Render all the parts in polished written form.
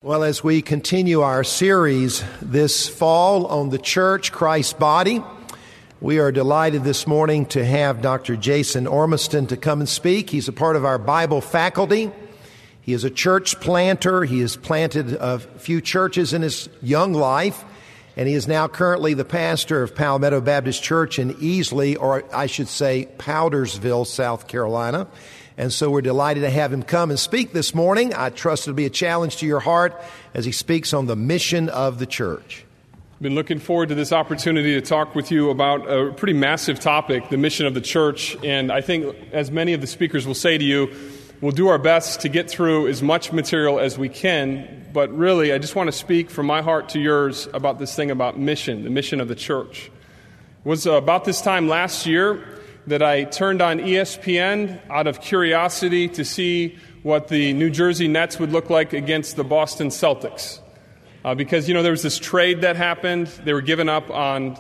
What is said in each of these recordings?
Well, as we continue our series this fall on the church, Christ's body, we are delighted this morning to have Dr. Jason Ormiston to come and speak. He's a part of our Bible faculty. He is a church planter. He has planted a few churches in his young life, and he is now currently the pastor of Palmetto Baptist Church in Easley, or I should say Powdersville, South Carolina. And so we're delighted to have him come and speak this morning. I trust it'll be a challenge to your heart as he speaks on the mission of the church. Been looking forward to this opportunity to talk with you about a pretty massive topic, the mission of the church. And I think, as many of the speakers will say to you, we'll do our best to get through as much material as we can. But really, I just want to speak from my heart to yours about this thing about mission, the mission of the church. It was about this time last year that I turned on ESPN out of curiosity to see what the New Jersey Nets would look like against the Boston Celtics. Because, there was this trade that happened. They were giving up on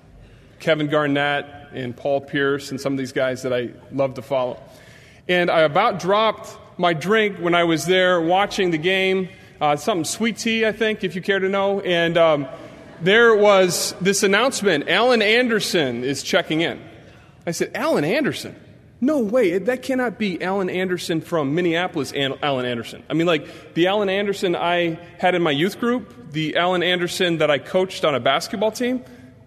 Kevin Garnett and Paul Pierce and some of these guys that I love to follow. And I about dropped my drink when I was there watching the game, something sweet tea, I think, if you care to know. And there was this announcement, Alan Anderson is checking in. I said, Alan Anderson? No way, that cannot be Alan Anderson from Minneapolis, Alan Anderson. I mean, like the Alan Anderson I had in my youth group, the Alan Anderson that I coached on a basketball team,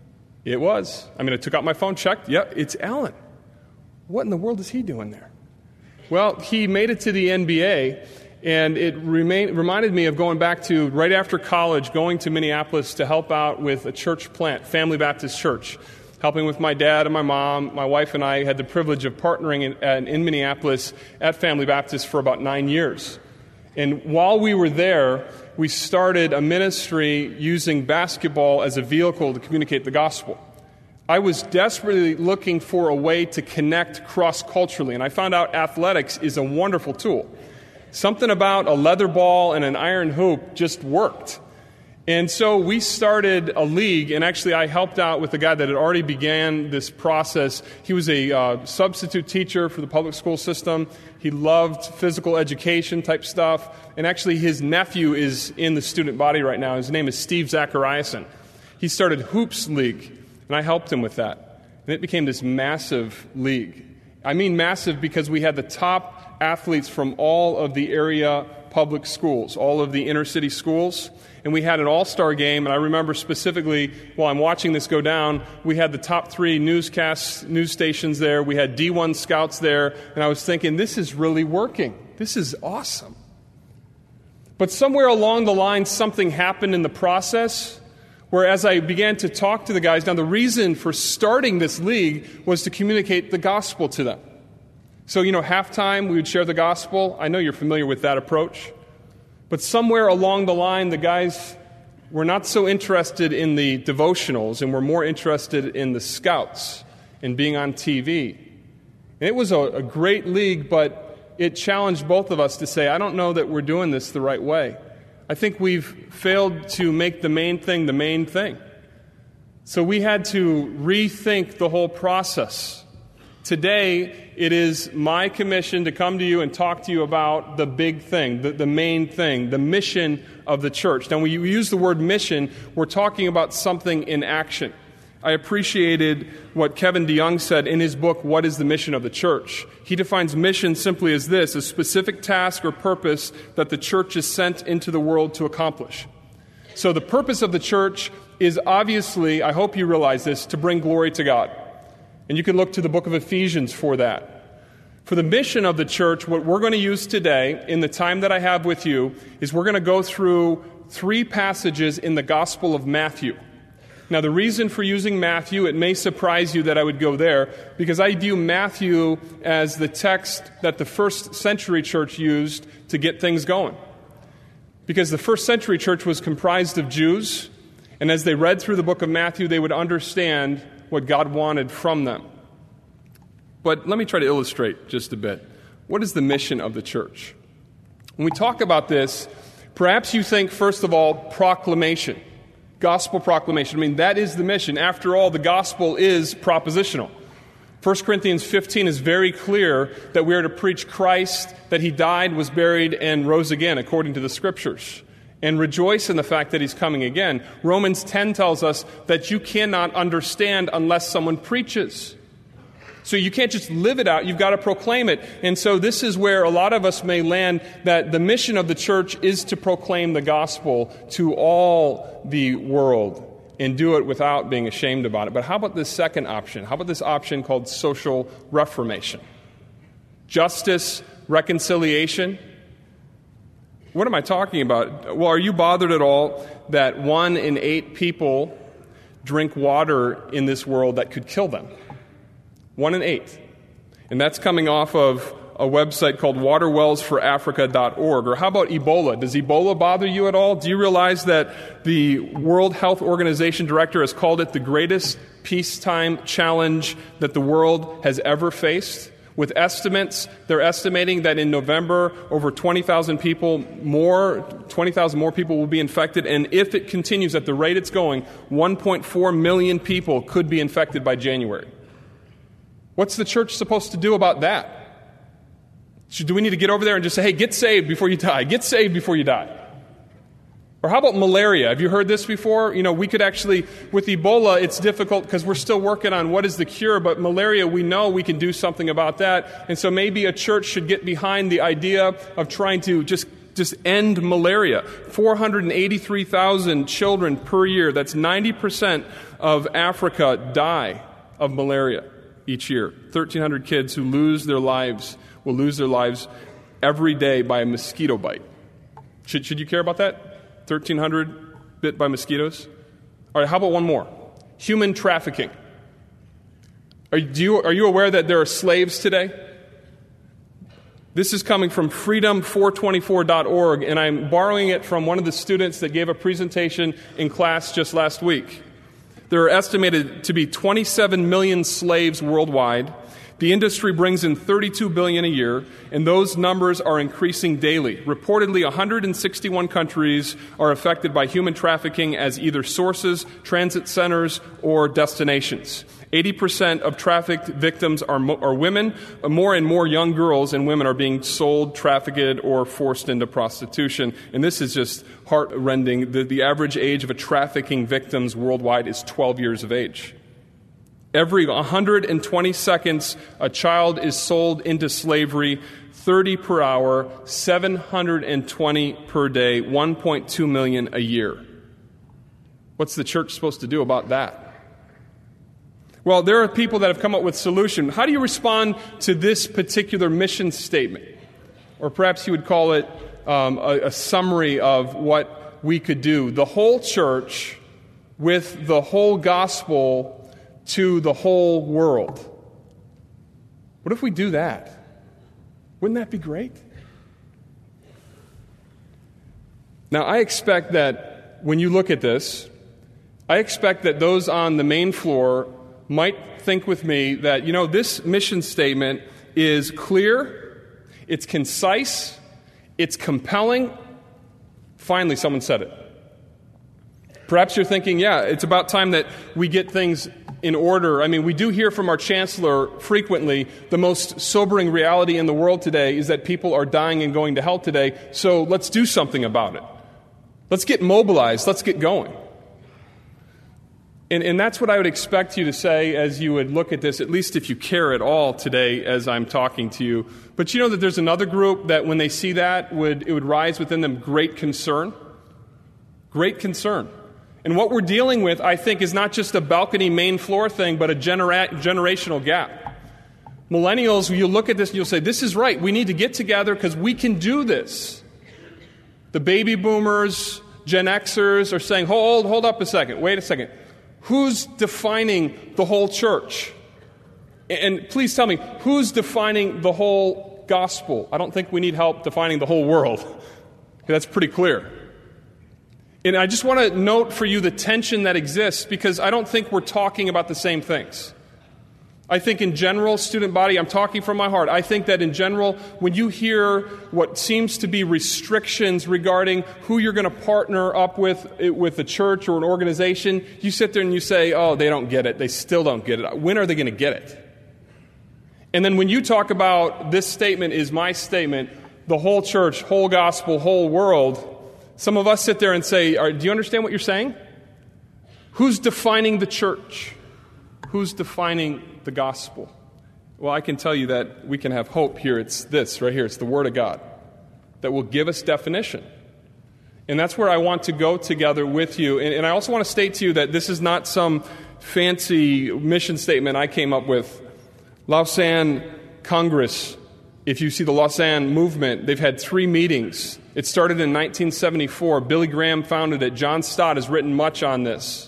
it was. I took out my phone, checked, it's Alan. What in the world is he doing there? Well, he made it to the NBA, and it reminded me of going back to right after college, going to Minneapolis to help out with a church plant, Family Baptist Church, helping with my dad and my mom. My wife and I had the privilege of partnering in Minneapolis at Family Baptist for about 9 years. And while we were there, we started a ministry using basketball as a vehicle to communicate the gospel. I was desperately looking for a way to connect cross-culturally, and I found out athletics is a wonderful tool. Something about a leather ball and an iron hoop just worked. And so we started a league, and actually I helped out with a guy that had already began this process. He was a substitute teacher for the public school system. He loved physical education type stuff. And actually his nephew is in the student body right now. His name is Steve Zachariason. He started Hoops League, and I helped him with that. And it became this massive league. I mean massive because we had the top athletes from all of the area public schools, all of the inner city schools. And we had an all-star game, and I remember specifically, while I'm watching this go down, we had the top 3 news stations there. We had D1 scouts there, and I was thinking, this is really working. This is awesome. But somewhere along the line, something happened in the process, where as I began to talk to the guys, now the reason for starting this league was to communicate the gospel to them. So, halftime, we would share the gospel. I know you're familiar with that approach. But somewhere along the line, the guys were not so interested in the devotionals and were more interested in the scouts and being on TV. And it was a great league, but it challenged both of us to say, I don't know that we're doing this the right way. I think we've failed to make the main thing the main thing. So we had to rethink the whole process. Today, it is my commission to come to you and talk to you about the big thing, the main thing, the mission of the church. Now, when you use the word mission, we're talking about something in action. I appreciated what Kevin DeYoung said in his book, What is the Mission of the Church? He defines mission simply as this, a specific task or purpose that the church is sent into the world to accomplish. So the purpose of the church is obviously, I hope you realize this, to bring glory to God. And you can look to the book of Ephesians for that. For the mission of the church, what we're going to use today, in the time that I have with you, is we're going to go through 3 passages in the Gospel of Matthew. Now, the reason for using Matthew, it may surprise you that I would go there, because I view Matthew as the text that the first century church used to get things going. Because the first century church was comprised of Jews, and as they read through the book of Matthew, they would understand what God wanted from them. But let me try to illustrate just a bit. What is the mission of the church? When we talk about this, perhaps you think, first of all, proclamation, gospel proclamation. That is the mission. After all, the gospel is propositional. 1 Corinthians 15 is very clear that we are to preach Christ, that he died, was buried, and rose again, according to the Scriptures. and rejoice in the fact that he's coming again. Romans 10 tells us that you cannot understand unless someone preaches. So you can't just live it out, you've got to proclaim it. And so this is where a lot of us may land, that the mission of the church is to proclaim the gospel to all the world and do it without being ashamed about it. But how about this second option? How about this option called social reformation? Justice, reconciliation. What am I talking about? Well, are you bothered at all that 1 in 8 people drink water in this world that could kill them? 1 in 8. And that's coming off of a website called waterwellsforafrica.org. Or how about Ebola? Does Ebola bother you at all? Do you realize that the World Health Organization director has called it the greatest peacetime challenge that the world has ever faced? With estimates, they're estimating that in November, over 20,000 more people will be infected. And if it continues at the rate it's going, 1.4 million people could be infected by January. What's the church supposed to do about that? Do we need to get over there and just say, hey, get saved before you die? Get saved before you die. Or how about malaria? Have you heard this before? We could actually, with Ebola, it's difficult because we're still working on what is the cure, but malaria, we know we can do something about that. And so maybe a church should get behind the idea of trying to just end malaria. 483,000 children per year, that's 90% of Africa, die of malaria each year. 1,300 kids who will lose their lives every day by a mosquito bite. Should you care about that? 1,300 bit by mosquitoes? All right, how about one more? Human trafficking. Are you aware that there are slaves today? This is coming from freedom424.org, and I'm borrowing it from one of the students that gave a presentation in class just last week. There are estimated to be 27 million slaves worldwide. The industry brings in $32 billion a year, and those numbers are increasing daily. Reportedly, 161 countries are affected by human trafficking as either sources, transit centers, or destinations. 80% of trafficked victims are women. More and more young girls and women are being sold, trafficked, or forced into prostitution. And this is just heart-rending. The average age of a trafficking victims worldwide is 12 years of age. Every 120 seconds, a child is sold into slavery, 30 per hour, 720 per day, 1.2 million a year. What's the church supposed to do about that? Well, there are people that have come up with solutions. How do you respond to this particular mission statement? Or perhaps you would call it a summary of what we could do. The whole church with the whole gospel to the whole world. What if we do that? Wouldn't that be great? Now, I expect that when you look at this, I expect that those on the main floor might think with me that, this mission statement is clear, it's concise, it's compelling. Finally, someone said it. Perhaps you're thinking, it's about time that we get things in order. I mean, we do hear from our chancellor frequently, the most sobering reality in the world today is that people are dying and going to hell today, so let's do something about it. Let's get mobilized. Let's get going. And that's what I would expect you to say as you would look at this, at least if you care at all today as I'm talking to you. But you know that there's another group that when they see that, it would rise within them great concern. Great concern. And what we're dealing with, I think, is not just a balcony main floor thing, but a generational gap. Millennials, you'll look at this and you'll say, this is right. We need to get together because we can do this. The baby boomers, Gen Xers are saying, hold up a second. Wait a second. Who's defining the whole church? And please tell me, who's defining the whole gospel? I don't think we need help defining the whole world. That's pretty clear. And I just want to note for you the tension that exists because I don't think we're talking about the same things. I think in general, student body, I'm talking from my heart. I think that in general, when you hear what seems to be restrictions regarding who you're going to partner up with a church or an organization, you sit there and you say, oh, they don't get it. They still don't get it. When are they going to get it? And then when you talk about this statement is my statement, the whole church, whole gospel, whole world, Some of us sit there and say, do you understand what you're saying? Who's defining the church? Who's defining the gospel? Well, I can tell you that we can have hope here. It's this right here. It's the Word of God that will give us definition. And that's where I want to go together with you. And I also want to state to you that this is not some fancy mission statement I came up with. Lausanne Congress, if you see the Lausanne movement, they've had 3 meetings. It started in 1974. Billy Graham founded it. John Stott has written much on this.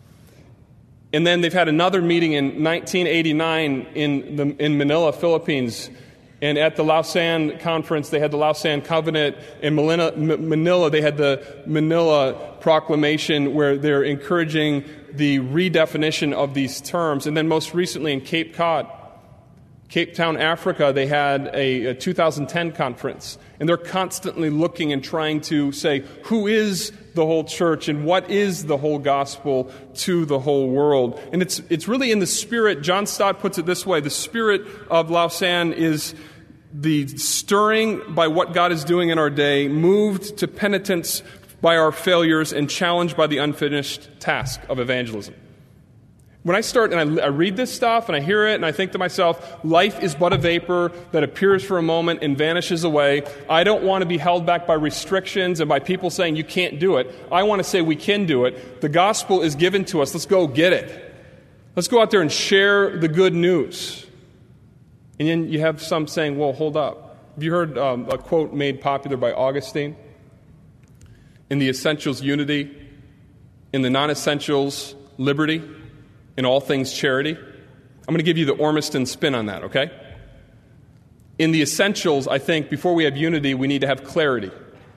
And then they've had another meeting in 1989 in Manila, Philippines. And at the Lausanne Conference, they had the Lausanne Covenant. In Manila, they had the Manila Proclamation, where they're encouraging the redefinition of these terms. And then most recently in Cape Town, Africa, they had a 2010 conference. And they're constantly looking and trying to say, who is the whole church and what is the whole gospel to the whole world? And it's really in the spirit. John Stott puts it this way: the spirit of Lausanne is the stirring by what God is doing in our day, moved to penitence by our failures, and challenged by the unfinished task of evangelism. When I start and I read this stuff and I hear it and I think to myself, life is but a vapor that appears for a moment and vanishes away. I don't want to be held back by restrictions and by people saying you can't do it. I want to say we can do it. The gospel is given to us. Let's go get it. Let's go out there and share the good news. And then you have some saying, well, hold up. Have you heard a quote made popular by Augustine? In the essentials, unity. In the non-essentials, liberty. In all things, charity. I'm going to give you the Ormiston spin on that, okay? In the essentials, I think, before we have unity, we need to have clarity.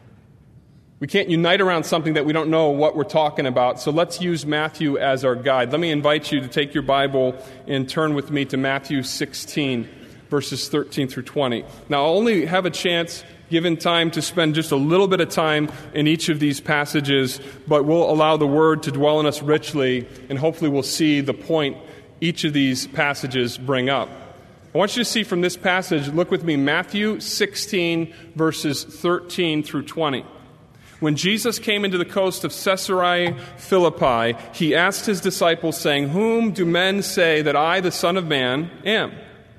We can't unite around something that we don't know what we're talking about, so let's use Matthew as our guide. Let me invite you to take your Bible and turn with me to Matthew 16, verses 13 through 20. Now, I'll only have a chance, given time, to spend just a little bit of time in each of these passages, but we'll allow the Word to dwell in us richly, and hopefully we'll see the point each of these passages bring up. I want you to see from this passage, look with me, Matthew 16, verses 13 through 20. When Jesus came into the coast of Caesarea Philippi, he asked his disciples, saying, "Whom do men say that I, the Son of Man, am?"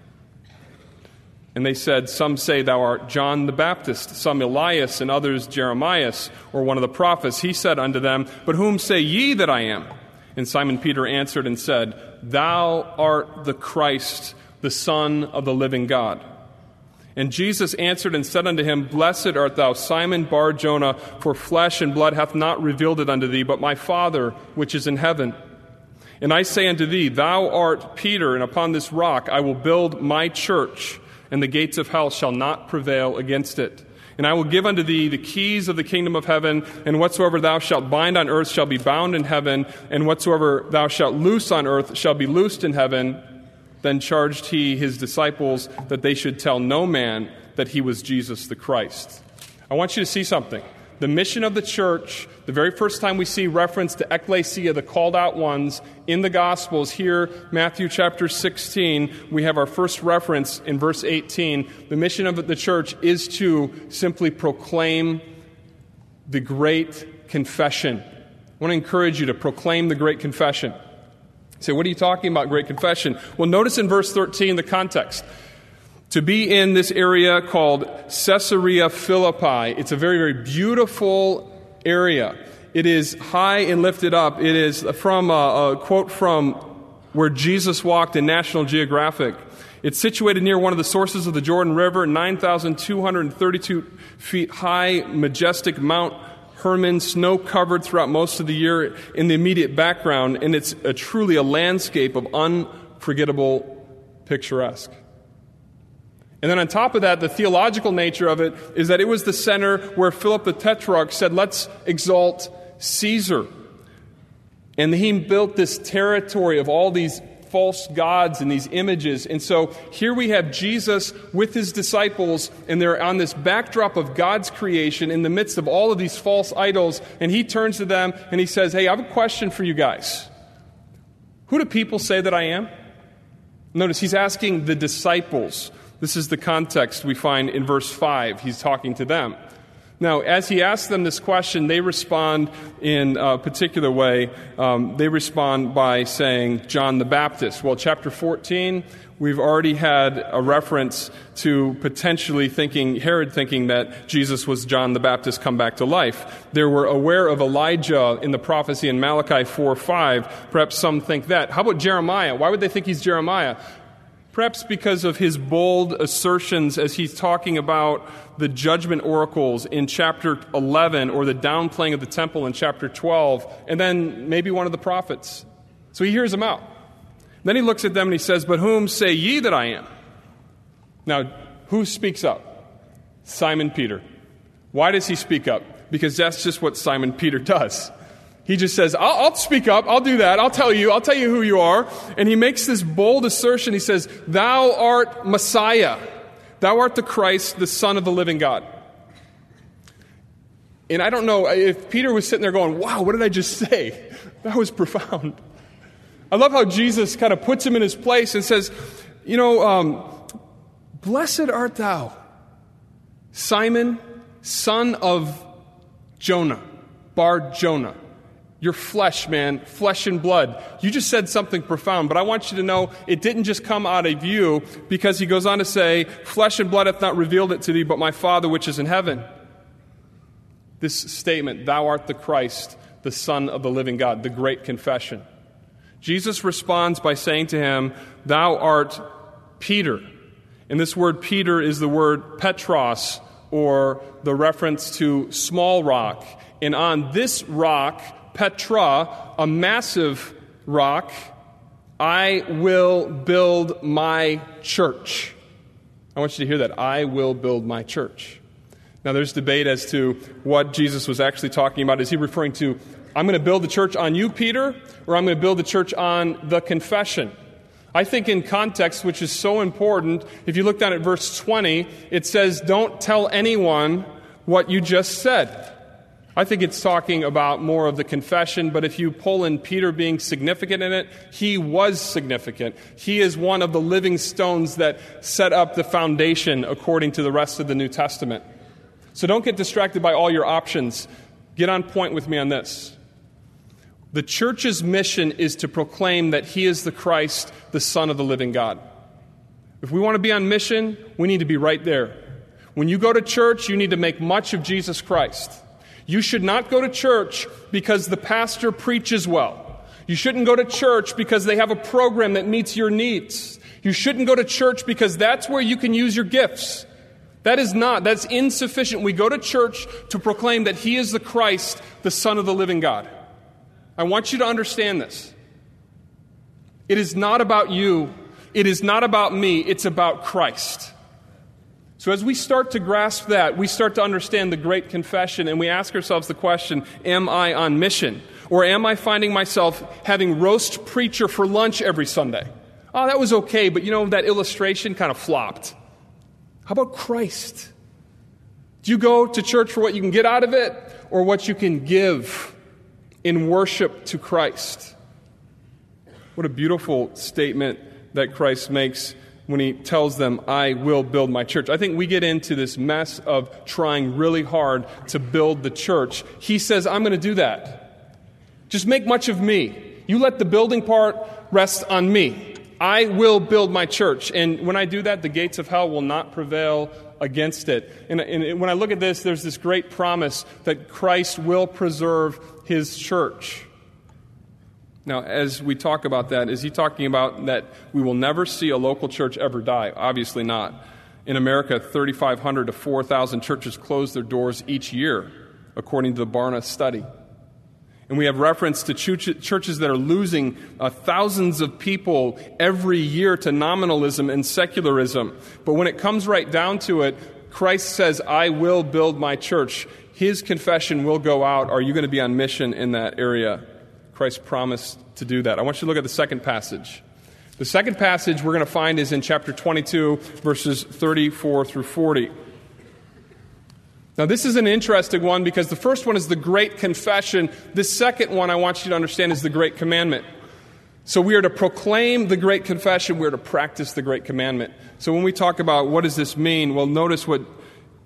And they said, "Some say thou art John the Baptist, some Elias, and others Jeremias, or one of the prophets." He said unto them, "But whom say ye that I am?" And Simon Peter answered and said, "Thou art the Christ, the Son of the living God." And Jesus answered and said unto him, "Blessed art thou, Simon Bar-Jonah, for flesh and blood hath not revealed it unto thee, but my Father which is in heaven. And I say unto thee, thou art Peter, and upon this rock I will build my church, and the gates of hell shall not prevail against it. And I will give unto thee the keys of the kingdom of heaven, and whatsoever thou shalt bind on earth shall be bound in heaven, and whatsoever thou shalt loose on earth shall be loosed in heaven." Then charged he his disciples that they should tell no man that he was Jesus the Christ. I want you to see something. The mission of the church, the very first time we see reference to ecclesia, the called out ones, in the Gospels, here, Matthew chapter 16, we have our first reference in verse 18. The mission of the church is to simply proclaim the great confession. I want to encourage you to proclaim the great confession. You say, what are you talking about, great confession? Well, notice in verse 13 the context. To be in this area called Caesarea Philippi. It's a very, very beautiful area. It is high and lifted up. It is from a quote from where Jesus walked in National Geographic. It's situated near one of the sources of the Jordan River, 9,232 feet high, majestic Mount Hermon, snow-covered throughout most of the year in the immediate background, and it's truly a landscape of unforgettable picturesque. And then on top of that, the theological nature of it is that it was the center where Philip the Tetrarch said, let's exalt Caesar. And he built this territory of all these false gods and these images. And so here we have Jesus with his disciples, and they're on this backdrop of God's creation in the midst of all of these false idols. And he turns to them and he says, hey, I have a question for you guys. Who do people say that I am? Notice he's asking the disciples. This is the context we find in verse 5. He's talking to them. Now, as he asks them this question, they respond in a particular way. They respond by saying, John the Baptist. Well, chapter 14, we've already had a reference to potentially Herod thinking that Jesus was John the Baptist come back to life. They were aware of Elijah in the prophecy in Malachi 4:5. Perhaps some think that. How about Jeremiah? Why would they think he's Jeremiah? Perhaps because of his bold assertions as he's talking about the judgment oracles in chapter 11 or the downplaying of the temple in chapter 12, and then maybe one of the prophets. So he hears them out. Then he looks at them and he says, "But whom say ye that I am?" Now, who speaks up? Simon Peter. Why does he speak up? Because that's just what Simon Peter does. He just says, I'll speak up, I'll do that, I'll tell you who you are. And he makes this bold assertion. He says, "Thou art Messiah. Thou art the Christ, the Son of the living God." And I don't know if Peter was sitting there going, "Wow, what did I just say?" That was profound. I love how Jesus kind of puts him in his place and says, "Blessed art thou, Simon, son of Jonah, Bar Jonah. Your flesh, man, flesh and blood." You just said something profound, but I want you to know it didn't just come out of you, because he goes on to say, "Flesh and blood hath not revealed it to thee, but my Father which is in heaven." This statement, "Thou art the Christ, the Son of the living God," the great confession. Jesus responds by saying to him, "Thou art Peter." And this word Peter is the word Petros, or the reference to small rock. And on this rock, Petra, a massive rock, I will build my church. I want you to hear that. I will build my church. Now, there's debate as to what Jesus was actually talking about. Is he referring to, I'm going to build the church on you, Peter, or I'm going to build the church on the confession? I think in context, which is so important, if you look down at verse 20, it says, "Don't tell anyone what you just said." I think it's talking about more of the confession, but if you pull in Peter being significant in it, he was significant. He is one of the living stones that set up the foundation according to the rest of the New Testament. So don't get distracted by all your options. Get on point with me on this. The church's mission is to proclaim that he is the Christ, the Son of the living God. If we want to be on mission, we need to be right there. When you go to church, you need to make much of Jesus Christ. You should not go to church because the pastor preaches well. You shouldn't go to church because they have a program that meets your needs. You shouldn't go to church because that's where you can use your gifts. That's insufficient. We go to church to proclaim that he is the Christ, the Son of the living God. I want you to understand this. It is not about you. It is not about me. It's about Christ. So as we start to grasp that, we start to understand the Great Confession, and we ask ourselves the question, am I on mission? Or am I finding myself having roast preacher for lunch every Sunday? Oh, that was okay, but that illustration kind of flopped. How about Christ? Do you go to church for what you can get out of it, or what you can give in worship to Christ? What a beautiful statement that Christ makes when he tells them, "I will build my church." I think we get into this mess of trying really hard to build the church. He says, "I'm going to do that. Just make much of me. You let the building part rest on me. I will build my church." And when I do that, the gates of hell will not prevail against it. And when I look at this, there's this great promise that Christ will preserve his church. Now, as we talk about that, is he talking about that we will never see a local church ever die? Obviously not. In America, 3,500 to 4,000 churches close their doors each year, according to the Barna study. And we have reference to churches that are losing thousands of people every year to nominalism and secularism. But when it comes right down to it, Christ says, "I will build my church." His confession will go out. Are you going to be on mission in that area? Christ promised to do that. I want you to look at the second passage. The second passage we're going to find is in chapter 22, verses 34 through 40. Now, this is an interesting one because the first one is the Great Confession. The second one I want you to understand is the Great Commandment. So we are to proclaim the Great Confession. We are to practice the Great Commandment. So when we talk about what does this mean, well, notice what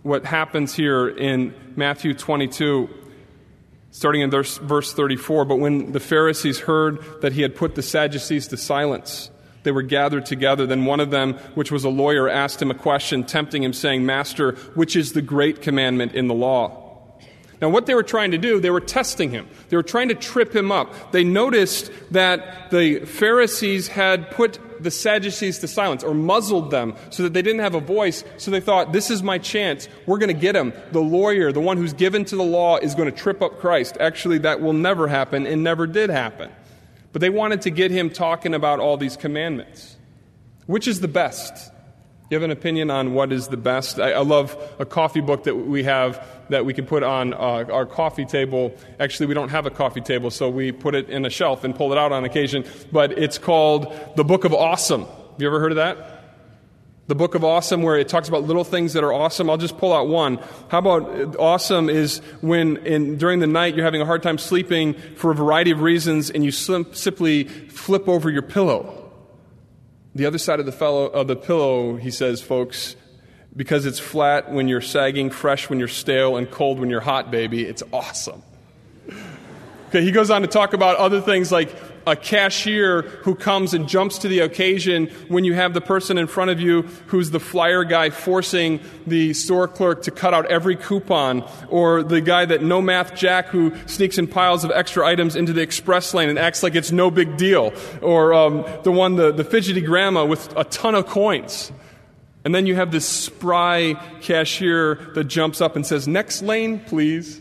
what happens here in Matthew 22, starting in verse 34. But when the Pharisees heard that he had put the Sadducees to silence, they were gathered together. Then one of them, which was a lawyer, asked him a question, tempting him, saying, Master, which is the great commandment in the law? Now, what they were trying to do, they were testing him. They were trying to trip him up. They noticed that the Pharisees had put the Sadducees to silence, or muzzled them so that they didn't have a voice. So they thought, this is my chance. We're going to get him. The lawyer, the one who's given to the law, is going to trip up Christ. Actually, that will never happen and never did happen. But they wanted to get him talking about all these commandments. Which is the best? You have an opinion on what is the best? I love a coffee book that we have that we can put on our coffee table. Actually, we don't have a coffee table, so we put it in a shelf and pull it out on occasion. But it's called The Book of Awesome. Have you ever heard of that? The Book of Awesome, where it talks about little things that are awesome. I'll just pull out one. How about awesome is when during the night you're having a hard time sleeping for a variety of reasons, and you simply flip over your pillow. The other side of the pillow, he says, folks, because it's flat when you're sagging, fresh when you're stale, and cold when you're hot, baby, it's awesome. Okay, he goes on to talk about other things like a cashier who comes and jumps to the occasion when you have the person in front of you who's the flyer guy forcing the store clerk to cut out every coupon, or the guy that no math jack who sneaks in piles of extra items into the express lane and acts like it's no big deal, or the fidgety grandma with a ton of coins. And then you have this spry cashier that jumps up and says, next lane, please.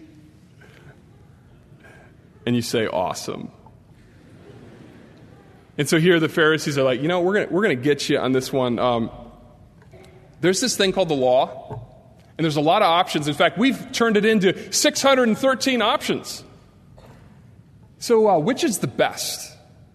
And you say, awesome. And so here the Pharisees are like, we're going to get you on this one. There's this thing called the law, and there's a lot of options. In fact, we've turned it into 613 options. So which is the best?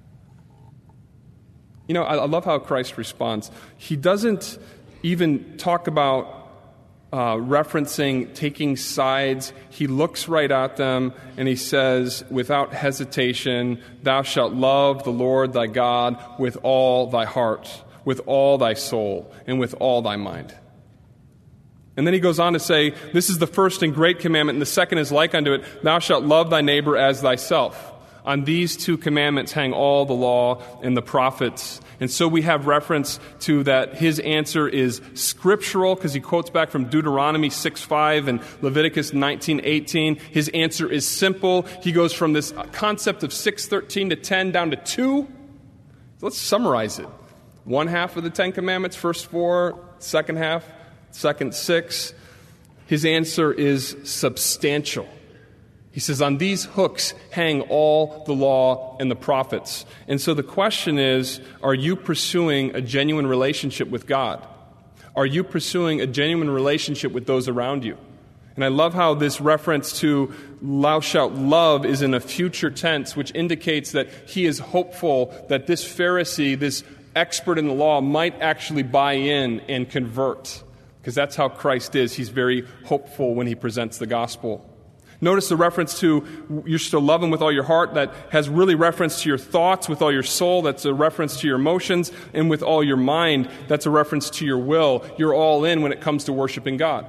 I love how Christ responds. He doesn't even talk about referencing taking sides. He looks right at them and he says, without hesitation, thou shalt love the Lord thy God with all thy heart, with all thy soul, and with all thy mind. And then he goes on to say, this is the first and great commandment, and the second is like unto it, thou shalt love thy neighbor as thyself. On these two commandments hang all the law and the prophets. And so we have reference to that his answer is scriptural, because he quotes back from Deuteronomy 6:5 and Leviticus 19:18. His answer is simple. He goes from this concept of 6:13 to 10 down to 2. Let's summarize it. One half of the 10 commandments, first 4, second half, second 6. His answer is substantial. He says, on these hooks hang all the law and the prophets. And so the question is, are you pursuing a genuine relationship with God? Are you pursuing a genuine relationship with those around you? And I love how this reference to thou shalt love is in a future tense, which indicates that he is hopeful that this Pharisee, this expert in the law, might actually buy in and convert. Because that's how Christ is. He's very hopeful when he presents the gospel. Notice the reference to you're to love him with all your heart. That has really reference to your thoughts, with all your soul. That's a reference to your emotions. And with all your mind, that's a reference to your will. You're all in when it comes to worshiping God.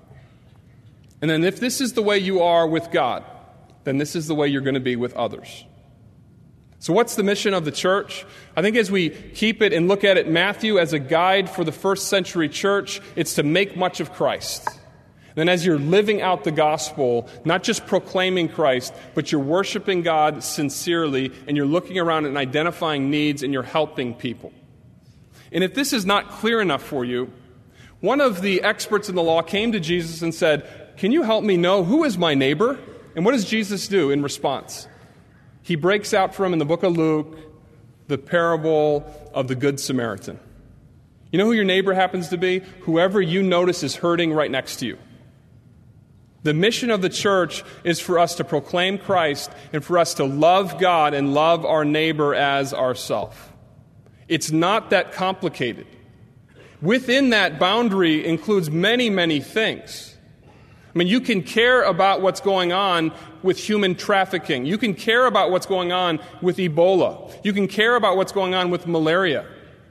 And then if this is the way you are with God, then this is the way you're going to be with others. So what's the mission of the church? I think as we keep it and look at it, Matthew as a guide for the first century church, it's to make much of Christ. Then as you're living out the gospel, not just proclaiming Christ, but you're worshiping God sincerely, and you're looking around and identifying needs, and you're helping people. And if this is not clear enough for you, one of the experts in the law came to Jesus and said, can you help me know who is my neighbor? And what does Jesus do in response? He breaks out for him in the book of Luke the parable of the Good Samaritan. You know who your neighbor happens to be? Whoever you notice is hurting right next to you. The mission of the church is for us to proclaim Christ and for us to love God and love our neighbor as ourselves. It's not that complicated. Within that boundary includes many, many things. I mean, you can care about what's going on with human trafficking. You can care about what's going on with Ebola. You can care about what's going on with malaria.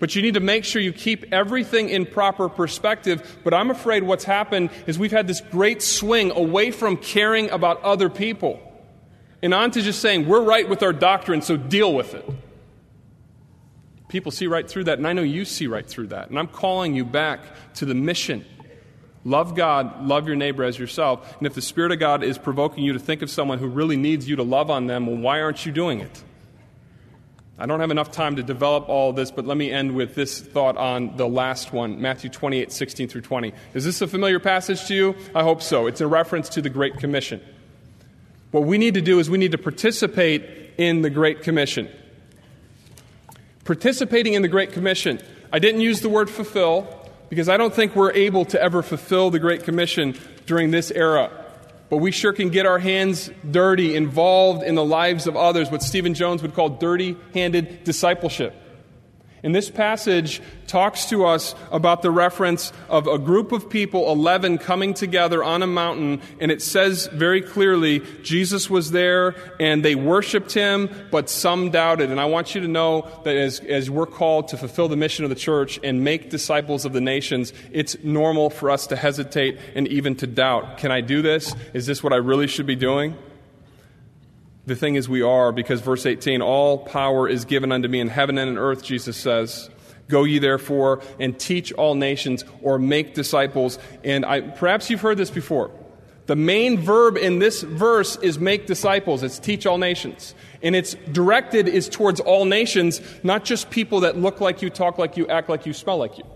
But you need to make sure you keep everything in proper perspective. But I'm afraid what's happened is we've had this great swing away from caring about other people and on to just saying, we're right with our doctrine, so deal with it. People see right through that, and I know you see right through that. And I'm calling you back to the mission. Love God, love your neighbor as yourself. And if the Spirit of God is provoking you to think of someone who really needs you to love on them, well, why aren't you doing it? I don't have enough time to develop all of this, but let me end with this thought on the last one, Matthew 28, 16 through 20. Is this a familiar passage to you? I hope so. It's a reference to the Great Commission. What we need to do is we need to participate in the Great Commission. Participating in the Great Commission. I didn't use the word fulfill because I don't think we're able to ever fulfill the Great Commission during this era. But we sure can get our hands dirty, involved in the lives of others, what Stephen Jones would call dirty-handed discipleship. And this passage talks to us about the reference of a group of people, 11, coming together on a mountain, and it says very clearly, Jesus was there, and they worshiped him, but some doubted. And I want you to know that as we're called to fulfill the mission of the church and make disciples of the nations, it's normal for us to hesitate and even to doubt. Can I do this? Is this what I really should be doing? The thing is we are, because verse 18, all power is given unto me in heaven and in earth, Jesus says. Go ye therefore and teach all nations, or make disciples. And perhaps you've heard this before. The main verb in this verse is make disciples. It's teach all nations. And it's directed is towards all nations, not just people that look like you, talk like you, act like you, smell like you.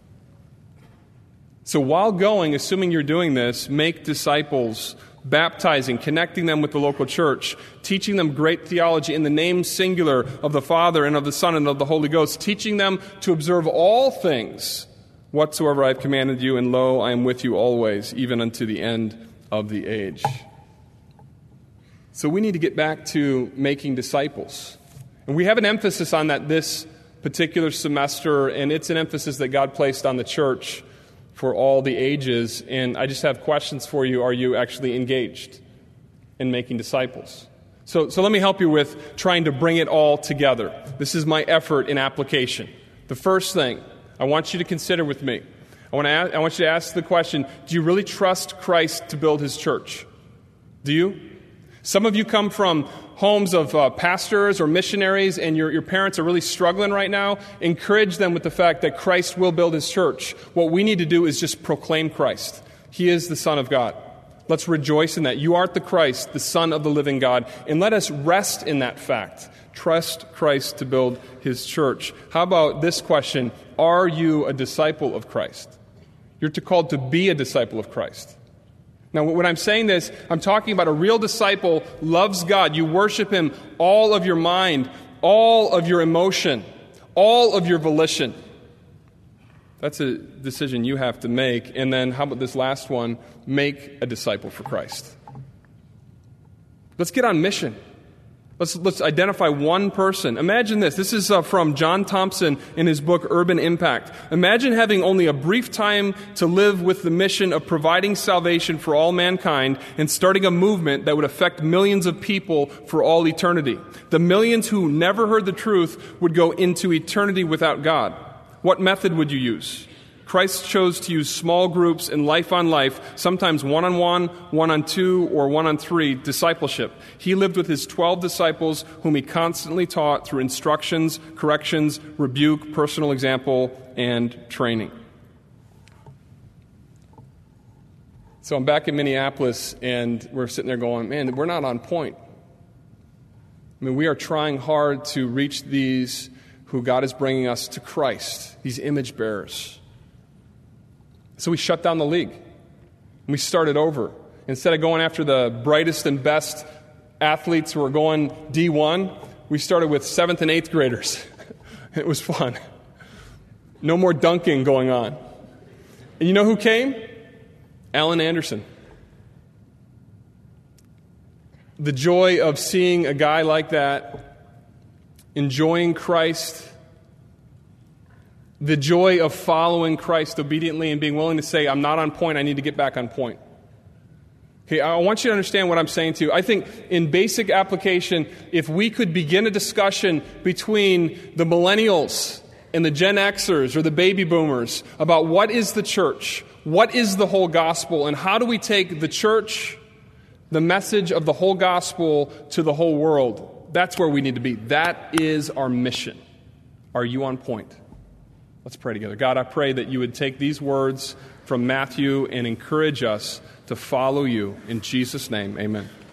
So while going, assuming you're doing this, make disciples, baptizing, connecting them with the local church, teaching them great theology in the name singular of the Father and of the Son and of the Holy Ghost, teaching them to observe all things whatsoever I have commanded you, and lo, I am with you always, even unto the end of the age. So we need to get back to making disciples. And we have an emphasis on that this particular semester, and it's an emphasis that God placed on the church for all the ages. And I just have questions for you. Are you actually engaged in making disciples? So let me help you with trying to bring it all together. This is my effort in application. The first thing I want you to consider with me, I want you to ask the question, do you really trust Christ to build his church? Do you? Some of you come from homes of pastors or missionaries, and your parents are really struggling right now. Encourage them with the fact that Christ will build his church. What we need to do is just proclaim Christ. He is the Son of God. Let's rejoice in that. You are the Christ, the Son of the living God, and let us rest in that fact. Trust Christ to build his church. How about this question? Are you a disciple of Christ? You're called to be a disciple of Christ. Now, when I'm saying this, I'm talking about a real disciple loves God. You worship him all of your mind, all of your emotion, all of your volition. That's a decision you have to make. And then how about this last one? Make a disciple for Christ. Let's get on mission. Let's identify one person. Imagine this. This is from John Thompson in his book, Urban Impact. Imagine having only a brief time to live with the mission of providing salvation for all mankind and starting a movement that would affect millions of people for all eternity. The millions who never heard the truth would go into eternity without God. What method would you use? Christ chose to use small groups and life on life, sometimes one-on-one, one-on-two, or one-on-three discipleship. He lived with his 12 disciples, whom he constantly taught through instructions, corrections, rebuke, personal example, and training. So I'm back in Minneapolis, and we're sitting there going, man, we're not on point. I mean, we are trying hard to reach these who God is bringing us to Christ, these image bearers. So we shut down the league, and we started over. Instead of going after the brightest and best athletes who were going D1, we started with 7th and 8th graders. It was fun. No more dunking going on. And you know who came? Alan Anderson. The joy of seeing a guy like that, enjoying Christ, the joy of following Christ obediently and being willing to say, I'm not on point, I need to get back on point. Okay, I want you to understand what I'm saying to you. I think in basic application, if we could begin a discussion between the millennials and the Gen Xers or the baby boomers about what is the church, what is the whole gospel, and how do we take the church, the message of the whole gospel, to the whole world. That's where we need to be. That is our mission. Are you on point? Let's pray together. God, I pray that you would take these words from Matthew and encourage us to follow you. In Jesus' name, amen.